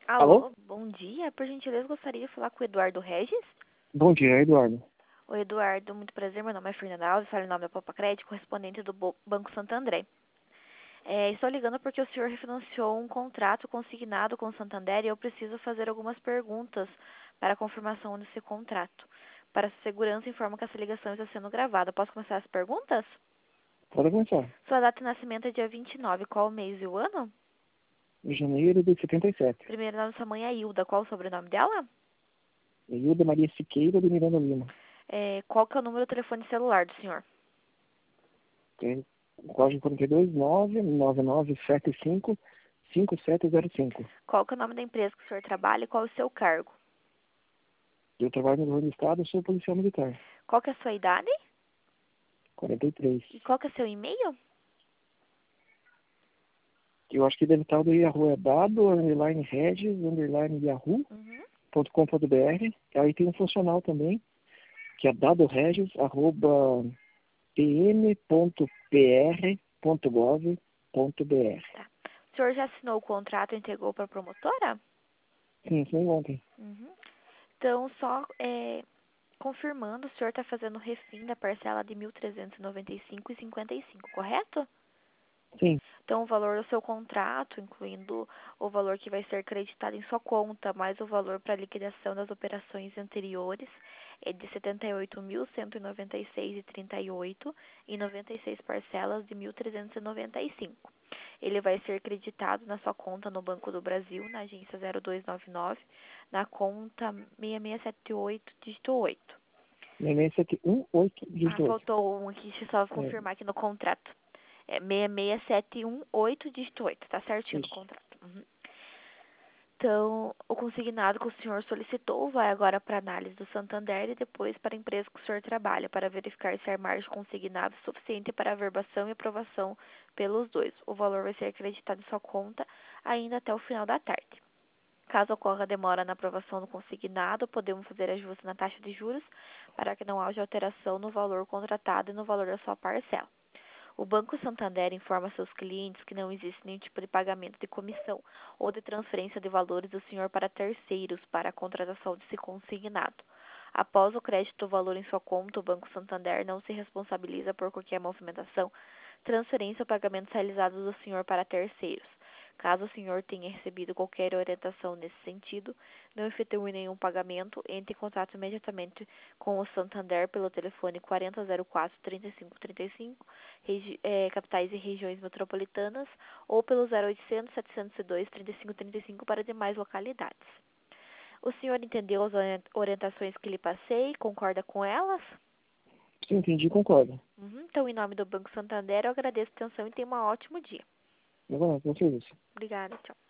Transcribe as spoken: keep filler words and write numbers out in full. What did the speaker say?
Alô, Alô? bom dia. Por gentileza, gostaria de falar com o Eduardo Regis. Bom dia, Eduardo. Oi, Eduardo, muito prazer. Meu nome é Fernanda Alves, falo em nome da Popa Crédito, correspondente do Bo- Banco Santander. É, estou ligando porque o senhor refinanciou um contrato consignado com o Santander e eu preciso fazer algumas perguntas para a confirmação desse contrato. Para segurança, informo que essa ligação está sendo gravada. Posso começar as perguntas? Pode começar. Sua data de nascimento é dia vinte e nove. Qual o mês e o ano? Em janeiro de setenta e sete. Primeiro nome da sua mãe é Hilda. Qual o sobrenome dela? Hilda Maria Siqueira de Miranda Lima. É, qual que é o número do telefone celular do senhor? Tem código quarenta e dois, nove nove nove sete cinco, cinco sete zero cinco. Qual que é o nome da empresa que o senhor trabalha e qual é o seu cargo? Eu trabalho no governo do estado, sou policial militar. Qual que é a sua idade? quarenta e três. E qual que é seu e-mail? Eu acho que deve estar do Yahoo, é dado, underline regis, underline yahoo Uhum. ponto com ponto br. Aí tem um funcional também, que é dado regis, arroba pm ponto pr ponto gov ponto br. Tá. O senhor já assinou o contrato e entregou para a promotora? Sim, foi ontem. Uhum. Então, só é, confirmando, o senhor está fazendo o refim da parcela de mil trezentos e noventa e cinco reais e cinquenta e cinco centavos, correto? Sim, Então, o valor do seu contrato, incluindo o valor que vai ser creditado em sua conta, mais o valor para liquidação das operações anteriores, é de setenta e oito mil cento e noventa e seis reais e trinta e oito centavos em noventa e seis parcelas de mil trezentos e noventa e cinco reais. Ele vai ser creditado na sua conta no Banco do Brasil, na agência zero dois nove nove, na conta seis seis sete oito, dígito oito. neném sete um oito Ah, dígito oito. faltou um aqui, deixa eu só É, confirmar aqui no contrato. É seis seis sete um oito, dígito oito, tá certinho no isso. contrato. Uhum. Então, o consignado que o senhor solicitou vai agora para análise do Santander e depois para a empresa que o senhor trabalha, para verificar se a margem consignada é suficiente para a averbação e aprovação pelos dois. O valor vai ser acreditado em sua conta ainda até o final da tarde. Caso ocorra demora na aprovação do consignado, podemos fazer ajuste na taxa de juros para que não haja alteração no valor contratado e no valor da sua parcela. O Banco Santander informa seus clientes que não existe nenhum tipo de pagamento de comissão ou de transferência de valores do senhor para terceiros para a contratação desse consignado. Após o crédito do valor em sua conta, o Banco Santander não se responsabiliza por qualquer movimentação, transferência ou pagamentos realizados do senhor para terceiros. Caso o senhor tenha recebido qualquer orientação nesse sentido, não efetue nenhum pagamento, entre em contato imediatamente com o Santander pelo telefone quarenta zero quatro, trinta e cinco trinta e cinco, regi é, capitais e regiões metropolitanas, ou pelo zero oitocentos, setecentos e dois, trinta e cinco trinta e cinco para demais localidades. O senhor entendeu as orientações que lhe passei? Concorda com elas? Sim, entendi, concordo. Uhum. Então, em nome do Banco Santander, eu agradeço a atenção e tenha um ótimo dia. Agora, com serviço. Obrigada, tchau.